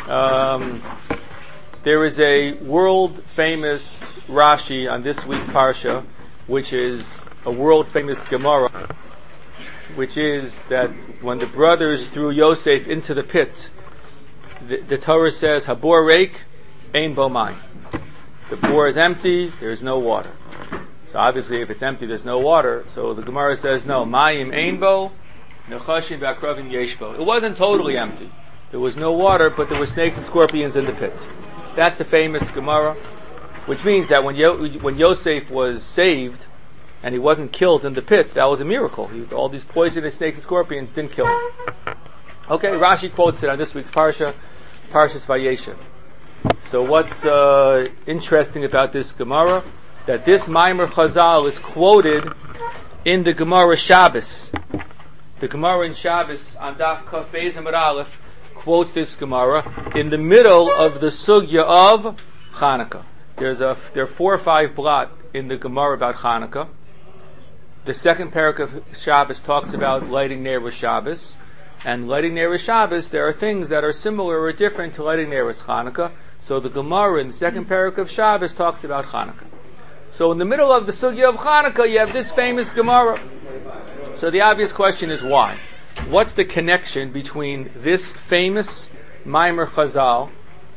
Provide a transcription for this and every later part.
There is a world famous Rashi on this week's Parsha, which is a world famous Gemara, which is that when the brothers threw Yosef into the pit, the Torah says, Habor reik, ein bo mayim. The bore is empty, there's no water. So obviously if it's empty, there's no water. So the Gemara says, no, mayim ein bo, nechashim v'akravim yesh bo. It wasn't totally empty. There was no water, but there were snakes and scorpions in the pit. That's the famous Gemara, which means that when Yosef was saved, and he wasn't killed in the pit, that was a miracle. All these poisonous snakes and scorpions didn't kill him. Okay, Rashi quotes it on this week's Parsha, Parshas Vayeshev. So what's interesting about this Gemara? That this Maimer Chazal is quoted in the Gemara Shabbos. The Gemara in Shabbos on Daf Kaf Beis Amud Aleph quotes this Gemara in the middle of the sugya of Chanukah. There are 4 or 5 blot in the Gemara about Chanukah. The second parak of Shabbos talks about lighting Ner Shabbos, and lighting Ner Shabbos, there are things that are similar or different to lighting Ner Chanukah. So the Gemara in the second parak of Shabbos talks about Chanukah. So in the middle of the sugya of Chanukah, you have this famous Gemara. So the obvious question is why? What's the connection between this famous Maimer Chazal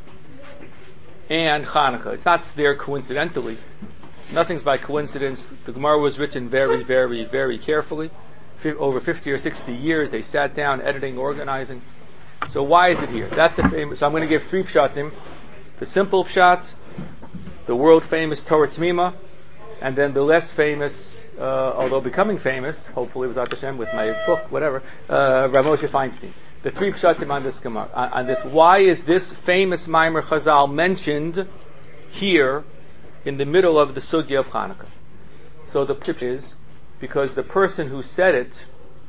and Chanukah? It's not there coincidentally. Nothing's by coincidence. The Gemara was written very, very, very carefully. Over 50 or 60 years, they sat down, editing, organizing. So why is it here? That's the famous. So I'm going to give 3 pshatim. The simple pshat, the world famous Torah Tmima, and then the less famous, although becoming famous, hopefully with Hashem, with my book, whatever, Rav Moshe Feinstein. The 3 pshatim on this Gemara. On this, why is this famous Maimer Chazal mentioned here in the middle of the sugya of Chanukah? So the pshat is because the person who said it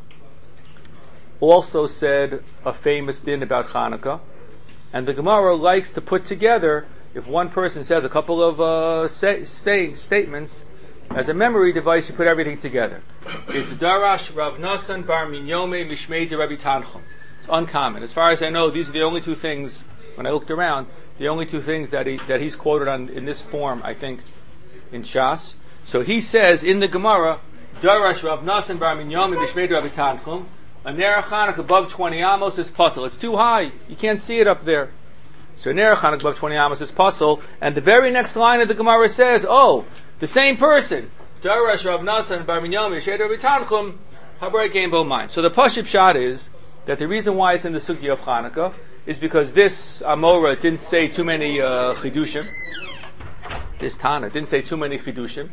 also said a famous din about Chanukah, and the Gemara likes to put together, if one person says a couple of statements, as a memory device, you put everything together. It's Darash Rav Nasan Bar Minyome Mishmei de Rabbi Tanchum. It's uncommon. As far as I know, these are the only 2 things, when I looked around, the only 2 things that he's quoted on in this form, I think, in Shas. So he says in the Gemara, Darash Rav Nasan Bar Minyome Mishmei de Rabbi Tanchum, a Ner Chanukah above 20 amos is puzzle. It's too high. You can't see it up there. So Ner Chanukah above 20 amos is puzzle. And the very next line of the Gemara says, oh, the same person, Darash Rav Nasan Bar Minyome Mishmei de Rabbi Tanchum, Habrei Game Bo Mine. So the Pashut Pshat is that the reason why it's in the sugya of Chanukah is because this Amora didn't say too many chidushim. This Tana didn't say too many chidushim,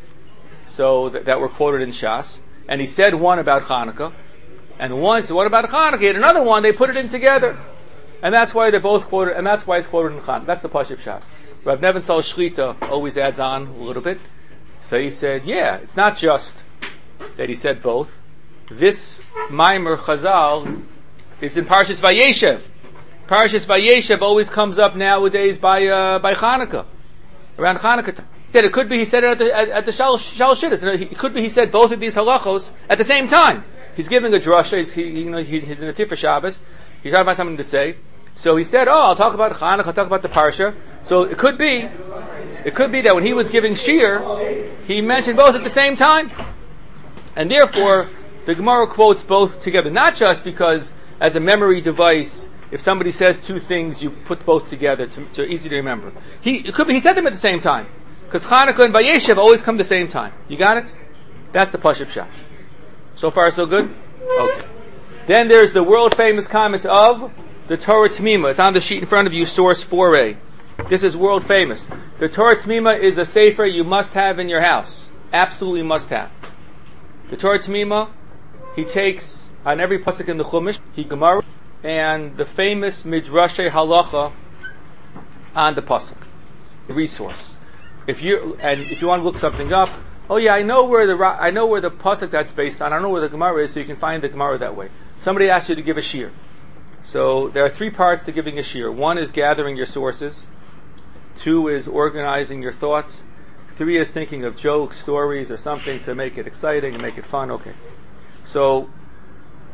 so that were quoted in Shas. And he said one about Chanukah, and one said what about Chanukah? He had another one. They put it in together, and that's why they're both quoted. And that's why it's quoted in Chanukah. That's the Pashut Pshat. Rav Nevin Sal Shlita always adds on a little bit. So he said, yeah, it's not just that he said both. This Maimer Chazal is in Parshas Vayeshev. Parshas Vayeshev always comes up nowadays by Chanukah, around Chanukah time. It could be he said it at the Shal Shidduch. It could be he said both of these halachos at the same time. He's giving a drasha. He's in a Tifra Shabbos. He's trying to find something to say. So he said, "Oh, I'll talk about Chanukah. I'll talk about the Parsha." So it could be that when he was giving Shir, he mentioned both at the same time, and therefore the Gemara quotes both together. Not just because as a memory device, if somebody says 2 things, you put both together to easy to remember. It could be he said them at the same time, because Chanukah and Vayeshev always come at the same time. You got it? That's the Pashut Pshat. So far, so good? Okay. Then there's the world famous comment of the Torah Tmima. It's on the sheet in front of you, source 4a. This is world famous. The Torah Tmima is a sefer you must have in your house. Absolutely must have. The Torah Tmima, he takes on every pasuk in the Chumash, he Gemara, and the famous Midrashay Halacha on the pasuk, the resource. If you want to look something up, oh yeah, I know where the pasuk that's based on. I don't know where the Gemara is, so you can find the Gemara that way. Somebody asked you to give a shir. So there are 3 parts to giving a shir. 1 is gathering your sources. 2 is organizing your thoughts. 3 is thinking of jokes, stories, or something to make it exciting and make it fun. Okay. So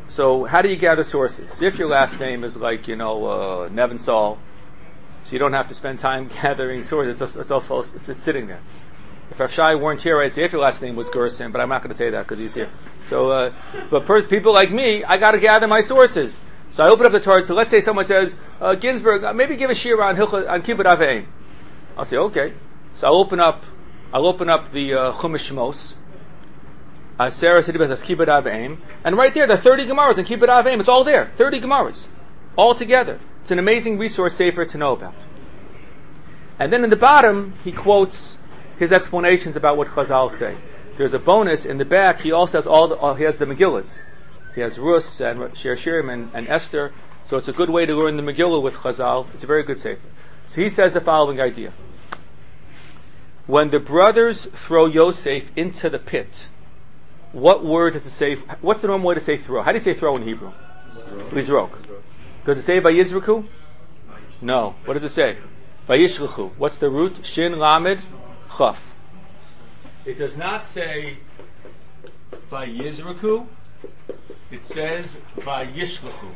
So how do you gather sources? If your last name is like, Nevin Saul, so you don't have to spend time gathering sources, it's sitting there. If Avshai weren't here, I'd say if your last name was Gerson, but I'm not going to say that because he's here. So, people like me, I got to gather my sources. So I open up the Torah. So let's say someone says, Ginsburg, maybe give a shir on Kibbutz Aveim. I'll say, okay. So I'll open up the Chumash Shmos. Sarah Sidibas as Kibbutz Aveim, and right there, the 30 Gemaras in Kibbutz Aveim. It's all there, 30 Gemaras, all together. It's an amazing resource safer to know about. And then in the bottom, he quotes his explanations about what Chazal say. There's a bonus in the back. He also has he has the Megillas. He has Rus and Shir Shirim and Esther. So it's a good way to learn the Megillah with Chazal. It's a very good sefer. So he says the following idea: when the brothers throw Yosef into the pit, what word does it say? What's the normal way to say throw? How do you say throw in Hebrew? Lizrok. Does it say Vayizraku? No. What does it say? Vayishluchu. What's the root? Shin Lamed Chaf. It does not say Vayizraku. It says Vayishluchu.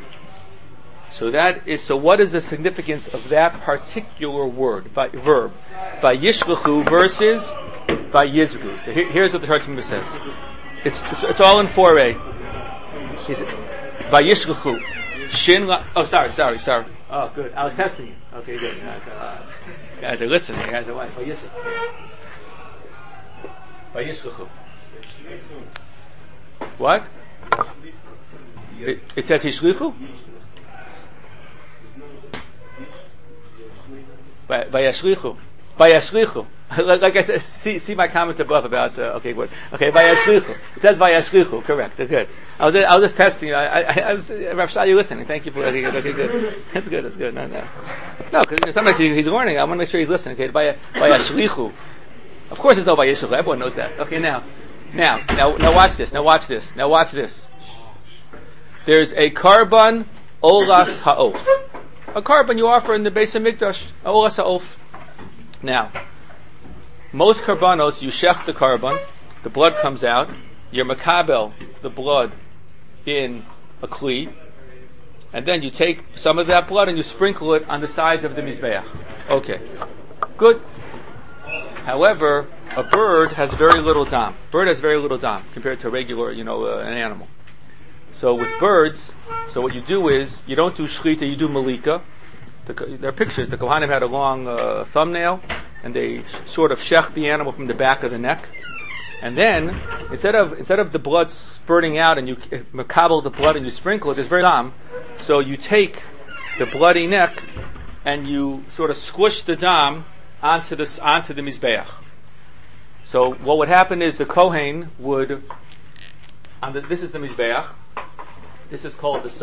So what is the significance of that particular word, verb? Vayishluchu versus Vayizraku. So here's what the Targum says. It's all in 4a. Vayishluchu. Sorry. Oh, good. I was testing you. Okay, good. You guys are listening. You guys are like, Vayishluchu. What? It says Yishlichu? Vayashlichu. Like I said, see my comment above about Vayashlichu. It says Vayashlichu, correct. Good. I was just testing you. I was Rav Shai, you listening. Thank you for okay, good. That's good. No, because sometimes he's learning. I want to make sure he's listening. Okay, Vayashlichu. Of course, there's no Vayashlichu. Everyone knows that. Okay, now watch this. There's a karban olas ha'of. A karban you offer in the Beis HaMikdash, olas ha'of. Now, most karbanos, you shech the karban, the blood comes out, you're makabel the blood in a kli, and then you take some of that blood and you sprinkle it on the sides of the mizbeach. Okay, good. However, a bird has very little dam. Compared to a regular, an animal. So with birds, what you do is, you don't do shchita, you do malika. There are pictures. The Kohanim had a long thumbnail, and they sort of shech the animal from the back of the neck. And then, instead of the blood spurting out and you makabel the blood and you sprinkle it, there's very dam. So you take the bloody neck and you sort of squish the dam onto the mizbeach. So what would happen is the Kohen would, this is the mizbeach. This is called the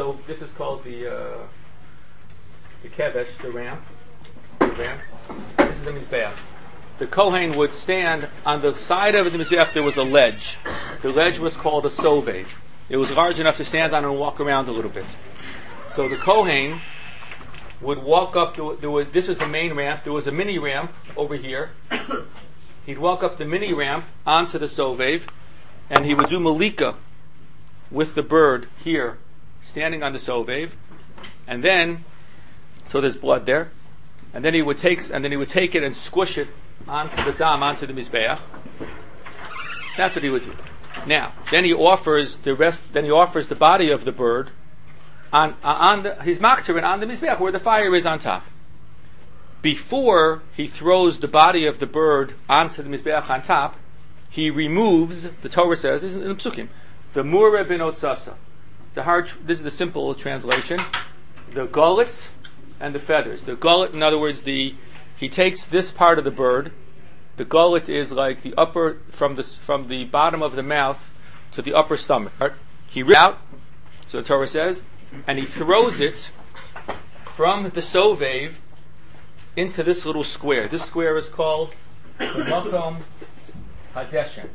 kevesh, the ramp. This is the mizbeach. The Kohen would stand on the side of the mizbeach. There was a ledge. The ledge was called a sovev. It was large enough to stand on and walk around a little bit. So the Kohen would walk up to. This was the main ramp. There was a mini ramp over here. He'd walk up the mini ramp onto the sovev, and he would do malika with the bird here, standing on the sovev, and then, so there's blood there, and then he would take it and squish it onto the dam, onto the mizbeach. That's what he would do. Now, then he offers the body of the bird he's maktarin on the mizbeach where the fire is on top. Before he throws the body of the bird onto the mizbeach on top, he removes, the Torah says, this is in the Psukim, the mureh binot sasa. This is the simple translation. The gullet and the feathers. The gullet, in other words, he takes this part of the bird. The gullet is like the upper, from the bottom of the mouth to the upper stomach. He rips out, so the Torah says, and he throws it from the sovev into this little square. This square is called the Makom Hadeshen.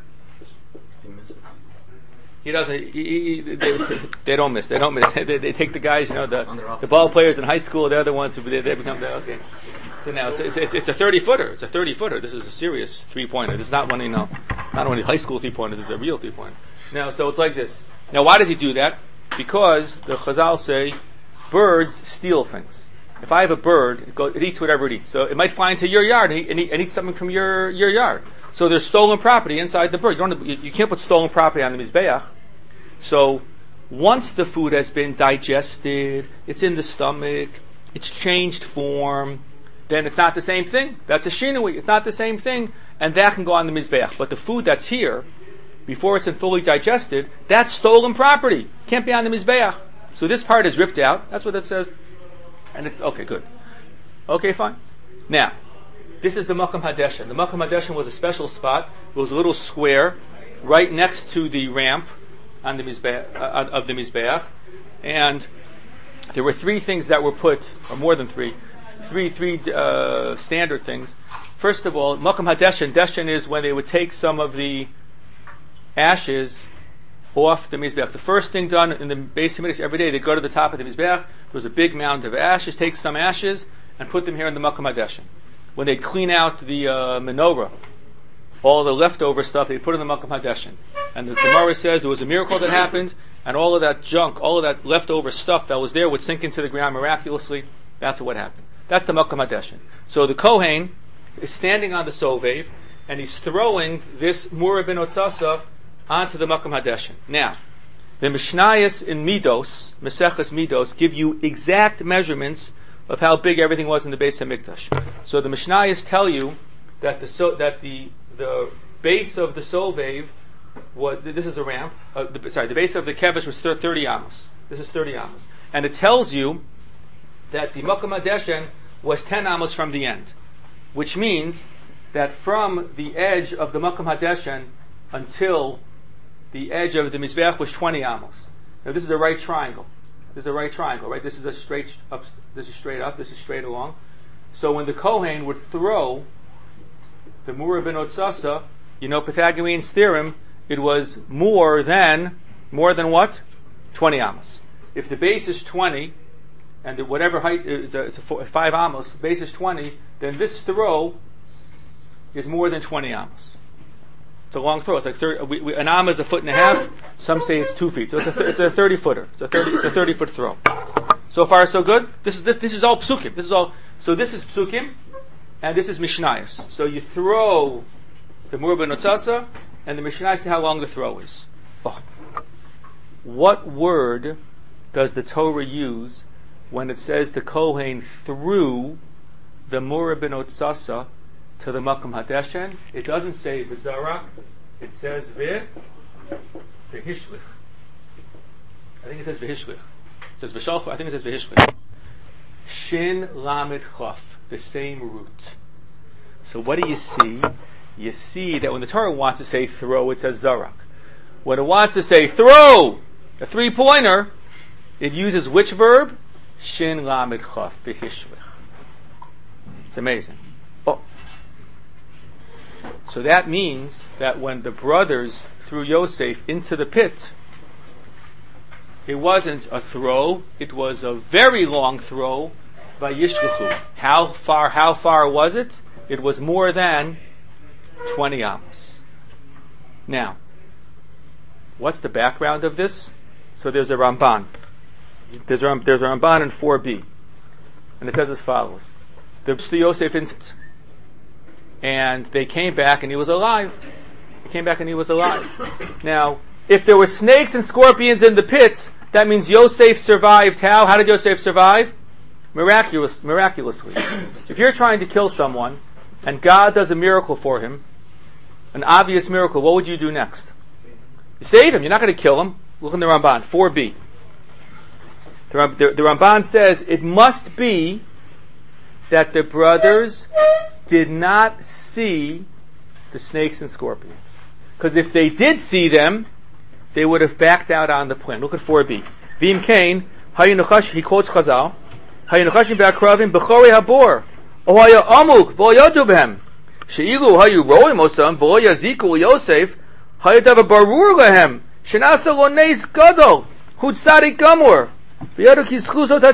He doesn't. They don't miss. They They take the guys. The ball players in high school. They're the ones who they become the okay. So now it's a 30-footer. It's a 30-footer. This is a serious 3-pointer. This is not not only high school 3-pointers. This is a real 3-pointer. Now, so it's like this. Now, why does he do that? because the Chazal say birds steal things. If I have a bird, it eats whatever it eats. So it might fly into your yard and eat something from your yard. So there's stolen property inside the bird. You can't put stolen property on the Mizbeach. So once the food has been digested, it's in the stomach, it's changed form, then it's not the same thing. That's a shinui. It's not the same thing, and that can go on the Mizbeach. But the food that's here, before it's been fully digested, that's stolen property. Can't be on the Mizbeach. So this part is ripped out. That's what it says. And it's, okay, good. Okay, fine. Now, this is the Makam Hadeshen. The Makam Hadeshen was a special spot. It was a little square right next to the ramp on the Mizbeach, of the Mizbeach. And there were three things that were put, or more than three standard things. First of all, Makam Hadeshen. Deshen is when they would take some of the ashes off the Mizbeach. The first thing done in the Beis Hamikdash every day, they go to the top of the Mizbeach. There was a big mound of ashes. Take some ashes and put them here in the Makam Hadeshen. When they clean out the menorah, all the leftover stuff, they put in the Makam Hadeshen. And the Gemara says there was a miracle that happened, and all of that junk, all of that leftover stuff that was there would sink into the ground miraculously. That's what happened. That's the Makam Hadeshen. So the Kohen is standing on the Sovev, and he's throwing this Murah ben Otsasa onto the Makam Hadeshen. Now, the Mishnayos in Midos, Maseches Midos, give you exact measurements of how big everything was in the Beis Hamikdash. So the Mishnayos tell you that the base of the Sovev was, this is a ramp, the base of the Kevesh was 30 amos. This is 30 amos. And it tells you that the Makam Hadeshen was 10 amos from the end, which means that from the edge of the Makam Hadeshen until the edge of the Mizbeach was 20 amos. Now this is a right triangle. This is a right triangle, right? This is a straight up. This is straight up. This is straight along. So when the Kohen would throw the Murah ben Otsasa, Pythagorean theorem, it was more than what? 20 amos. If the base is 20, and whatever height is it's 5 amos, base is 20, then this throw is more than 20 amos. It's a long throw. It's like 30, an amma is a foot and a half. Some say it's 2 feet. So it's a 30-footer. It's a 30-foot throw. So far, so good. This is all psukim. So this is psukim, and this is mishnayos. So you throw the Murah ben Otsasa, and the mishnayos tell how long the throw is. Oh. What word does the Torah use when it says the Kohen threw the Murah ben Otsasa to the Makam Hadeshen? It doesn't say v'zarak, it says v'hishlich. I think it says v'hishlich. It says v'shalchu, I think it says v'hishlich. Shin lamed chaf, the same root. So what do you see? You see that when the Torah wants to say throw, it says zarak. When it wants to say throw, a 3-pointer, it uses which verb? Shin lamed chaf, v'hishlich. It's amazing. Oh. So that means that when the brothers threw Yosef into the pit, it wasn't a throw, it was a very long throw by Yishluchu. How far was it? It was more than 20 amos. Now, what's the background of this? So there's a Ramban. There's a Ramban in 4b. And it says as follows. The Yosef instant. And they came back and he was alive. Now, if there were snakes and scorpions in the pit, that means Yosef survived how? How did Yosef survive? Miraculously. If you're trying to kill someone, and God does a miracle for him, an obvious miracle, what would you do next? You save him. You're not going to kill him. Look in the Ramban, 4b. The Ramban says, it must be that the brothers did not see the snakes and scorpions. Because if they did see them, they would have backed out on the plan. Look at 4b. V'im kain, he quotes Chazal, hayinachashim b'akravim b'chorei habor, o haya amuk v'oyodu b'hem, she'ilu hayu roim osam v'lo yaziku Yosef, hayadav barur lehem, shenasa lo neis gadol, hu tzadik gamur, how can you touch the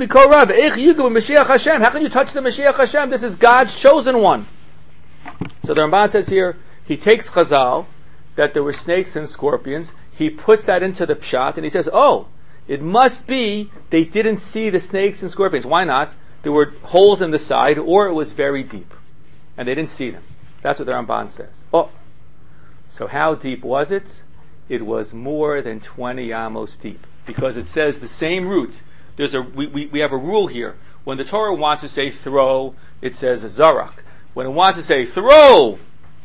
Mashiach Hashem? This is God's chosen one. So the Ramban says here, he takes Chazal, that there were snakes and scorpions, he puts that into the pshat, and he says, It must be they didn't see the snakes and scorpions. Why not? There were holes in the side, or it was very deep, and they didn't see them. That's what the Ramban says. Oh, so how deep was it? It was more than 20 amos deep, because it says the same root. We have a rule here. When the Torah wants to say throw, it says zarak. When it wants to say throw,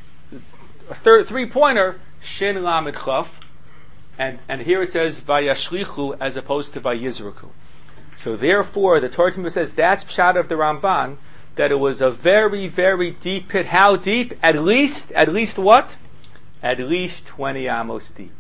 a three-pointer, shin lamed chaf, and here it says vayashlichu as opposed to vayizraku. So therefore, the Torah says that's pshat of the Ramban, that it was a very, very deep pit. How deep? At least what? At least 20 amos deep.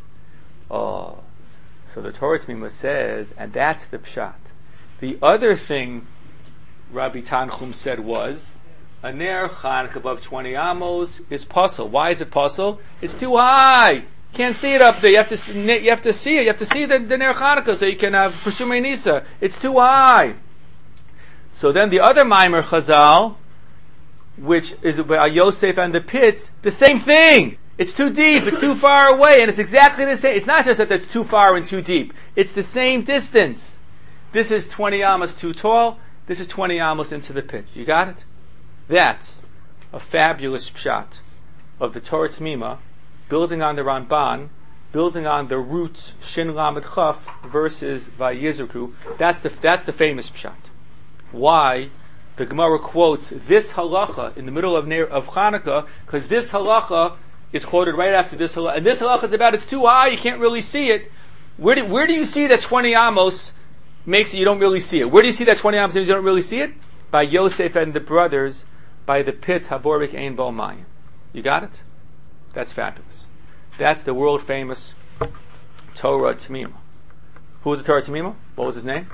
Oh, so the Torah Tamima says, and that's the pshat. The other thing Rabbi Tanchum said was, a ner Chanukah above 20 amos is puzzle. Why is it puzzle? It's too high. Can't see it up there. You have to see it. You have to see the ner Chanukah so you can have Peshumei Nisa. It's too high. So then the other Maimer Chazal, which is about Yosef and the pit, the same thing. It's too deep. It's too far away, and it's exactly the same. It's not just that it's too far and too deep. It's the same distance. This is 20 amos too tall. This is 20 amos into the pit. You got it? That's a fabulous pshat of the Torah Tamima, building on the Ramban, building on the roots Shin Lamed Chaf versus Vayizraku. That's the famous pshat. Why the Gemara quotes this halacha in the middle of Chanukah? Because this halacha is quoted right after this halacha, and this halacha is about it's too high, you can't really see it. Where do you see that 20 amos makes it you don't really see it? Where do you see that 20 amos you don't really see it? By Yosef and the brothers, by the pit Haborik Ein Bo Mayim. You got it? That's fabulous. That's the world famous Torah Tamima. Who was the Torah Tamima? What was his name?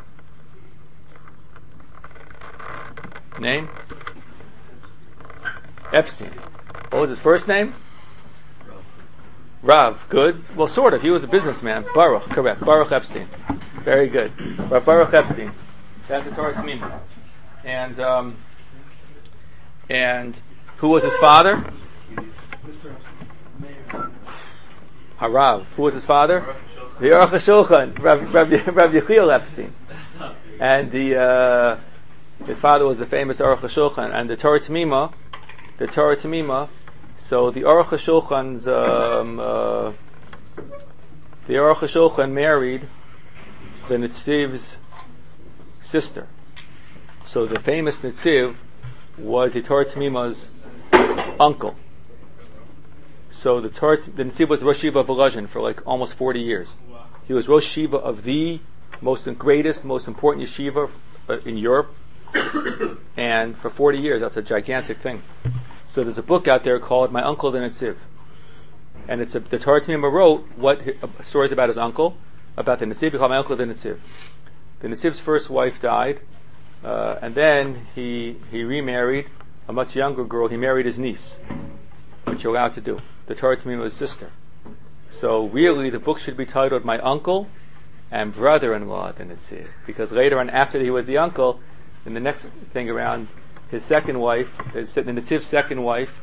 Epstein. What was his first name? Rav. Good. Well, sort of. He was a businessman. Baruch. Correct. Baruch Epstein. Very good. Baruch Epstein. That's the Torah Tamima. And who was his father? Harav. Who was his father? The Aruch HaShulchan, Rabbi Yechiel Epstein. And his father was the famous Aruch HaShulchan. And the Torah Tamima, so the Aruch HaShulchan's, the Aruch HaShulchan married the Nitziv's sister. So the famous Nitziv was the Torah Tamima's uncle. So the Nitziv was Rosh Yeshiva of Volozhin for like almost 40 years. Wow. He was Rosh Yeshiva of the greatest, most important yeshiva in Europe, and for 40 years. That's a gigantic thing. So there's a book out there called My Uncle the Nitziv, and the Torah Tamima wrote stories about his uncle, about the Nitziv. He called My Uncle the Nitziv. The Nitziv's first wife died, and then he remarried a much younger girl. He married his niece, which you're allowed to do. The Torah Tamima was his sister. So really, the book should be titled My Uncle and Brother-in-Law the Nitziv, because later on, after he was the uncle, in the next thing around, his second wife, the Nitziv's second wife,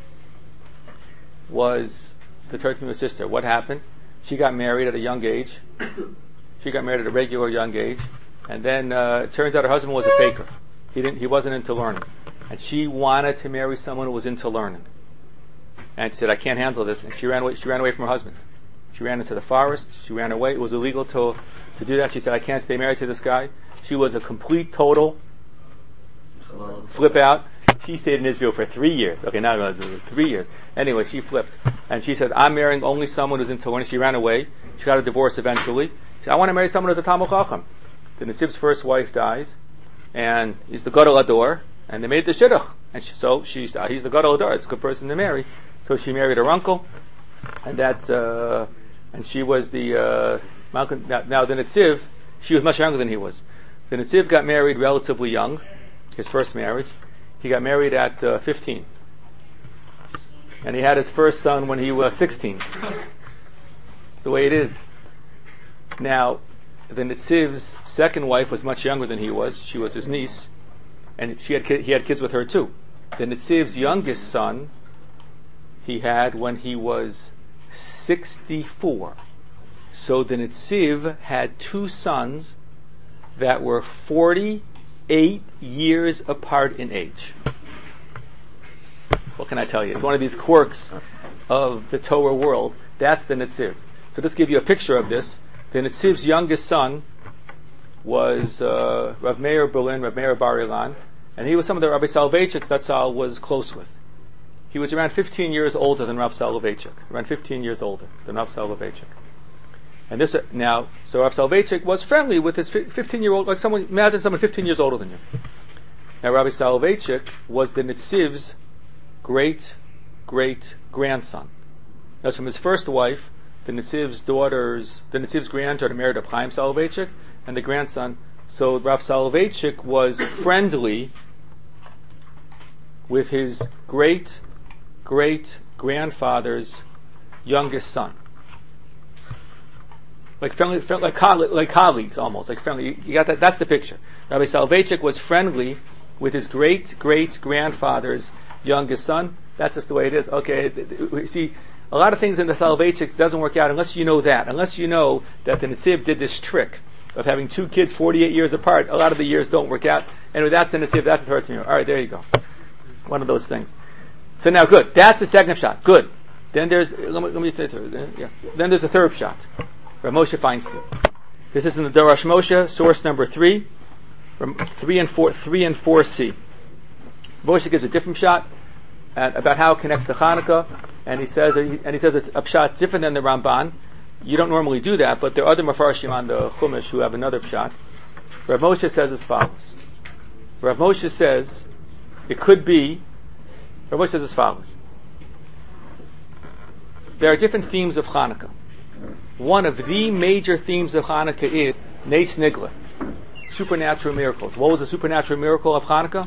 was the Torah Tamima's sister. What happened? She got married at a young age. She got married at a regular young age, and then it turns out her husband was a faker. He wasn't into learning, and she wanted to marry someone who was into learning. And she said, "I can't handle this," and she ran away from her husband. She ran into the forest. She ran away. It was illegal to do that. She said, "I can't stay married to this guy." She was a complete, total flip out. She stayed in Israel for 3 years. Okay, now 3 years. Anyway, she flipped. And she said, "I'm marrying only someone who's into learning." She ran away. She got a divorce eventually. She said, "I want to marry someone who's a Talmid Chacham." The Nitziv's first wife dies, and he's the Gadol Ador, and they made the Shidduch. And he's the Gadol Ador. It's a good person to marry. So she married her uncle, and and she was the now the Nitziv. She was much younger than he was. The Nitziv got married relatively young. His first marriage. He got married at 15. And he had his first son when he was 16. The way it is. Now, the Nitziv's second wife was much younger than he was. She was his niece. And he had kids with her too. The Nitziv's youngest son, he had when he was 64. So the Netziv had two sons that were 48 years apart in age. What can I tell you? It's one of these quirks of the Torah world. That's the Netziv. So just give you a picture of this. The Netziv's youngest son was Rav Meir Berlin, Rav Meir Bar Ilan, and he was someone that Rabbi Soloveitchik Zatzal was close with. He was around 15 years older than Rav Soloveitchik. Around 15 years older than Rav Soloveitchik. And this so Rav Soloveitchik was friendly with his 15-year-old, imagine someone 15 years older than you. Now Rabbi Soloveitchik was the Netziv's great-great-grandson. That's from his first wife, the Netziv's granddaughter married Reb Chaim Soloveitchik, and the grandson. So Rav Soloveitchik was friendly with his great-great-grandfather's youngest son. Like colleagues almost, like friendly. You got that? That's the picture. Rabbi Soloveitchik was friendly with his great-great-grandfather's youngest son. That's just the way it is. Okay, see, a lot of things in the Soloveitchiks doesn't work out unless you know that. Unless you know that the Netziv did this trick of having two kids 48 years apart. A lot of the years don't work out. Anyway, that's the Netziv. That's the third thing. All right, there you go. One of those things. So now, good. That's the second shot. Good. Then there's Then there's a third shot. Rav Moshe Feinstein. This is in the Darash Moshe, source number 3, from 3 and 4c. Moshe gives a different shot about how it connects to Hanukkah, and he says a pshat different than the Ramban. You don't normally do that, but there are other Mefarshim on the Chumash who have another pshat. Rav Moshe says as follows. Rav Moshe says it could be. Rav Moshe says as follows. There are different themes of Hanukkah. One of the major themes of Hanukkah is Nes Nigla, supernatural miracles. What was the supernatural miracle of Hanukkah?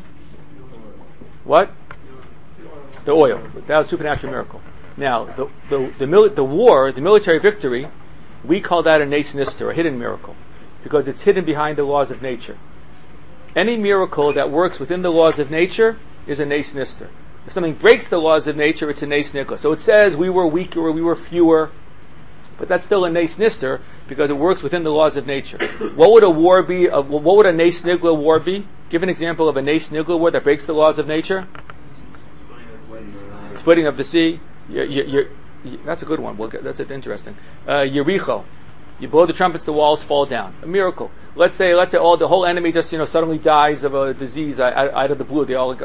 What? The oil. That was a supernatural miracle. Now, the war, the military victory, we call that a Nes Nister, a hidden miracle, because it's hidden behind the laws of nature. Any miracle that works within the laws of nature is a Nes Nister. If something breaks the laws of nature, it's a Nes Nigla. So it says we were weaker, or we were fewer, but that's still a Nes Nister because it works within the laws of nature. What would a war be? What would a Nes Nigla war be? Give an example of a Nes Nigla war that breaks the laws of nature. Splitting of the sea. That's a good one. That's interesting. Yericho. You blow the trumpets, the walls fall down. A miracle. Let's say the whole enemy just suddenly dies of a disease out of the blue. They all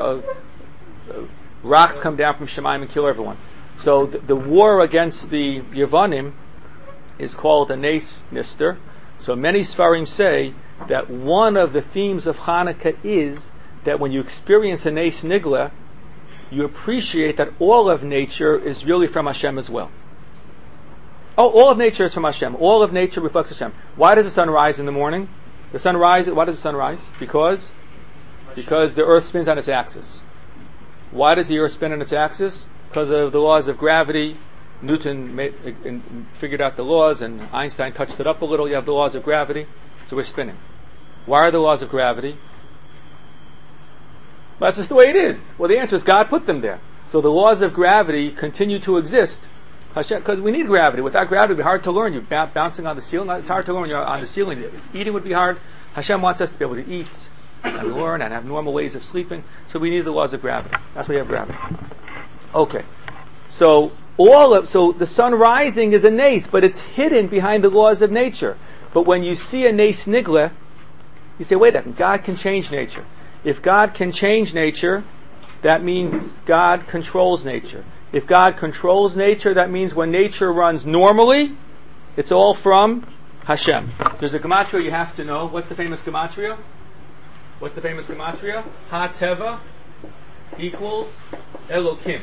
rocks come down from Shemaim and kill everyone. So the war against the Yevanim is called a Nes Nister. So many Sfarim say that one of the themes of Hanukkah is that when you experience a Nes Nigla, you appreciate that all of nature is really from Hashem as well. Oh, all of nature is from Hashem. All of nature reflects Hashem. Why does the sun rise in the morning? Why does the sun rise? Because the earth spins on its axis. Why does the earth spin on its axis? Because of the laws of gravity. Newton figured out the laws, and Einstein touched it up a little. You have the laws of gravity, so we're spinning. Why are the laws of gravity? Well, that's just the way it is. Well, the answer is God put them there. So the laws of gravity continue to exist because we need gravity. Without gravity, it would be hard to learn. You're bouncing on the ceiling. It's hard to learn when you're on the ceiling. Eating would be hard. Hashem wants us to be able to eat and learn and have normal ways of sleeping. So we need the laws of gravity. That's why we have gravity. Okay. So the sun rising is a nes, but it's hidden behind the laws of nature. But when you see a nes nigla, you say, wait a second, God can change nature. If God can change nature, that means God controls nature. If God controls nature, that means when nature runs normally, it's all from Hashem. There's a gematria you have to know. What's the famous gematria? Ha Teva equals Elokim.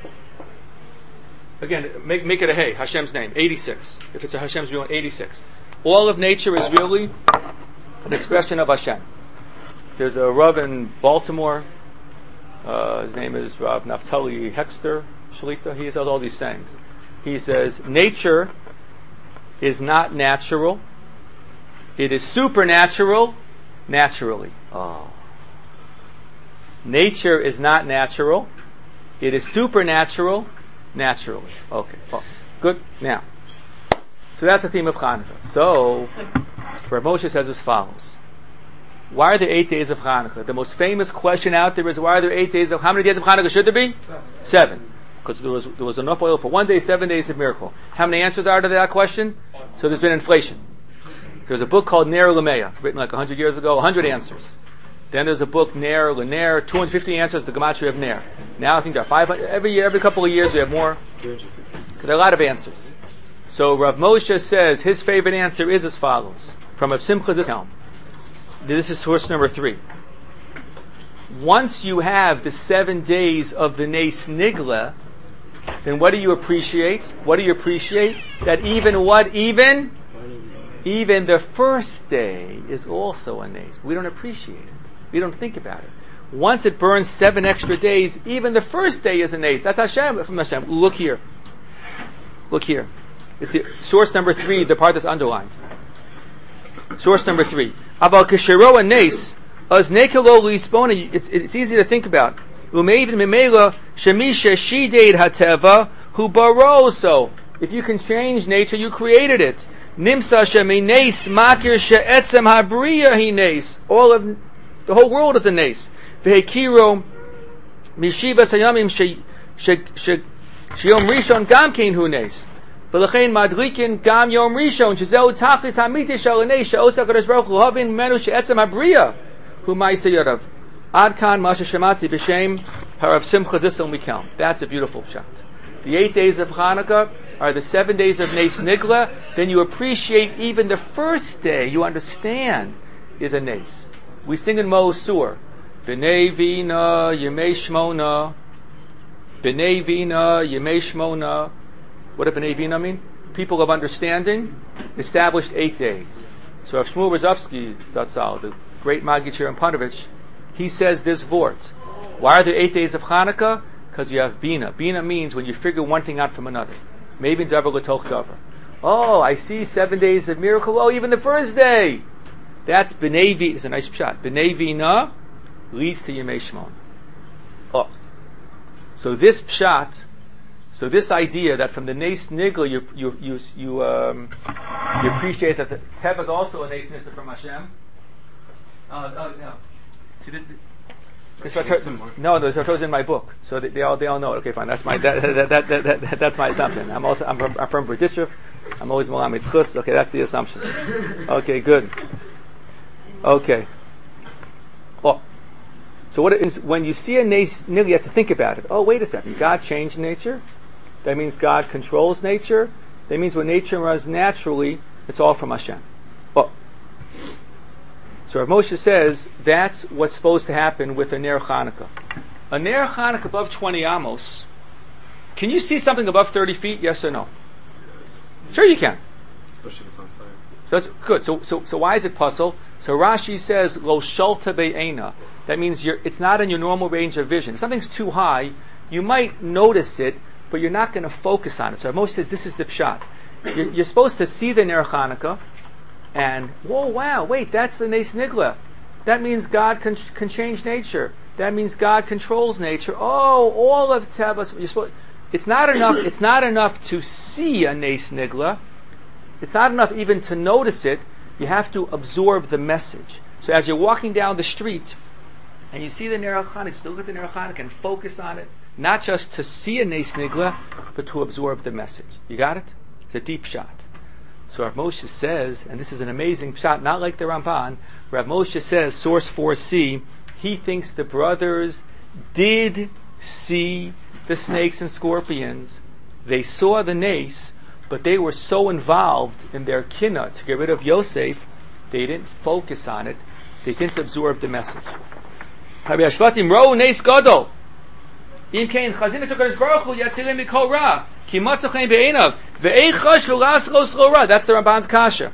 Again, make it a hey, Hashem's name, 86. If it's a Hashem's real, 86. All of nature is really an expression of Hashem. There's a Rav in Baltimore. His name is Rav Naftali Hexter Shalita. He says all these sayings. He says, nature is not natural. It is supernatural naturally. Oh. Nature is not natural. It is supernatural naturally. Okay. Good. Now, So that's the theme of Hanukkah. So, Rav Moshe says as follows. Why are there 8 days of Hanukkah? The most famous question out there is, why are there 8 days of, how many days of Hanukkah should there be? 7. Because there was enough oil for 1 day, 7 days of miracle. How many answers are to that question? So there's been inflation. There's a book called Ner L'Meah, written like 100 years ago, 100 answers. Then there's a book, Ner L'Ner, 250 answers, the Gematria of Ner. Now I think there are 500, every couple of years we have more. There are a lot of answers. So Rav Moshe says his favorite answer is as follows, from Rav Simcha Zishelm. This is source number 3. Once you have the 7 days of the Nes Nigla, then what do you appreciate? What do you appreciate? That even the first day is also a Nes. We don't appreciate it. We don't think about it. Once it burns 7 extra days, even the first day is a Nes. That's Hashem, from Hashem. Look here. It's the, source number 3, the part that's underlined. Source number 3. Aval kishero a Nes, as nekelo lispona, it's easy to think about. Umeivin memela shemisha shideid hateva hu baroso. If you can change nature, you created it. Nimsa shemi Nes makir she'etzem habriya hi Nes. All of the whole world is a Nes. Vehekiro mishiva sayamim sheyom rishon gam kein hu Nes. V'lechein madrikin gam yom rishon shezeu tachlis hamiti shel Nes she'osa kadosh baruch hu havin menu she'etzem habriya hu ma'aseh yodav. Ad kan masha shemati b'shem harav Simcha Zisel Mikel. That's a beautiful shot. The 8 days of Hanukkah are the 7 days of Nes Nigla. Then you appreciate even the first day, you understand, is a Nes. We sing in Mo Sur, B'nei Vina Yemei Shmona, B'nei Vina Yemei Shmona. What does B'nei Vina mean? People of understanding established 8 days. So Rav Shmuel Rozovsky Zatzal, the great Magid and Panovich, he says this vort. Why are there 8 days of Hanukkah? Because you have Bina. Bina means when you figure one thing out from another. Maybe Davar L'toch Davar. Oh, I see 7 days of miracle. Oh, even the first day. That's B'nei Vina. It's a nice shot. B'nei Vina leads to Yemei Shmon. Oh. So this pshat, so this idea that from the Nes Nigla you appreciate that the Teva is also a Nes Nista from Hashem. No. See, this is in my book, so they all know it. Okay, fine. That's my that's my assumption. I'm from Berditchev. I'm always Malamed Schus. Okay, that's the assumption. Okay, good. Okay. Oh, so what is when you see a Nes Nigla, you have to think about it. Oh, wait a second. God changed nature. That means God controls nature. That means when nature runs naturally, it's all from Hashem. Oh. So Rav Moshe says that's what's supposed to happen with a Ner Chanukah. A Ner Chanukah above 20 amos. Can you see something above 30 feet? Yes or no? Sure you can. Especially if it's on fire. That's good. So why is it puzzle? So Rashi says lo shalta be'ena. That means it's not in your normal range of vision. If something's too high, you might notice it, but you're not going to focus on it. So Rav Moshe says this is the pshat. You're supposed to see the Ner Chanukah. And, whoa, wow, wait, that's the Nes Nigla. That means God can change nature. That means God controls nature. Oh, all of Teva. It's not enough to see a Nes Nigla. It's not enough even to notice it. You have to absorb the message. So as you're walking down the street, and you see the Ner Chanukah, just look at the Ner Chanukah and focus on it. Not just to see a Nes Nigla, but to absorb the message. You got it? It's a deep shot. So Rav Moshe says, and this is an amazing shot, not like the Ramban, Rav Moshe says, source 4c, he thinks the brothers did see the snakes and scorpions. They saw the Nes, but they were so involved in their kinna to get rid of Yosef, they didn't focus on it. They didn't absorb the message. That's the Ramban's kasha.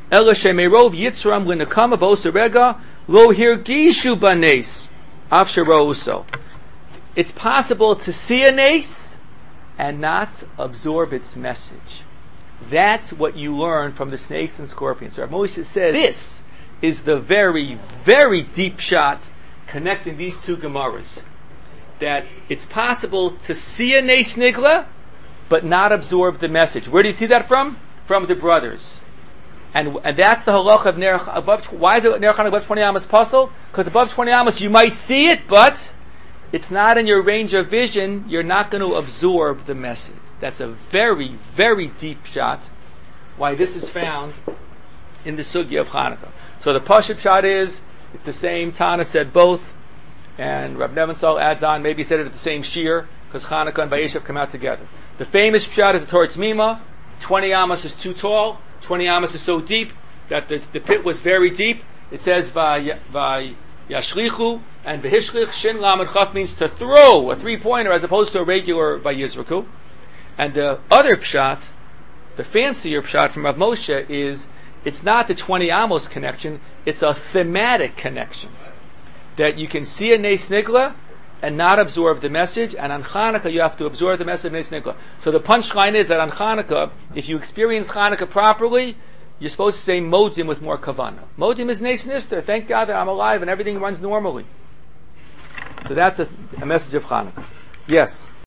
It's possible to see a nes and not absorb its message. That's what you learn from the snakes and scorpions. Rav Moshe says this is the very, very deep shot connecting these two Gemaras. That it's possible to see a Nes Nigla, but not absorb the message. Where do you see that from? from the brothers. And that's the halacha of ner above. Why is it ner Chanukah above 20 amos puzzle? Because above 20 amos you might see it, but it's not in your range of vision. You're not going to absorb the message. That's a very, very deep shot. Why this is found in the sugya of Chanukah. So the Pashut shot is it's the same. Tana said both, and Rab Nebenzahl adds on. Maybe he said it at the same shir because Chanukah and Vayeshev come out together. The famous shot is the Torah Tzmima. 20 amos is too tall. 20 amos is so deep that the pit was very deep. It says Vayashlichu and Vahishlich Shin Lamed Chaf means to throw a 3-pointer as opposed to a regular Vayizraku. And the other pshat, the fancier pshat from Rav Moshe is it's not the 20 amos connection, it's a thematic connection. That you can see a Nes Nigla and not absorb the message, and on Chanukah you have to absorb the message of Nes Nigla. So the punchline is that on Chanukah, if you experience Chanukah properly, you're supposed to say Modim with more kavanah. Modim is Nes Nister, thank God that I'm alive and everything runs normally. So that's a message of Chanukah. Yes?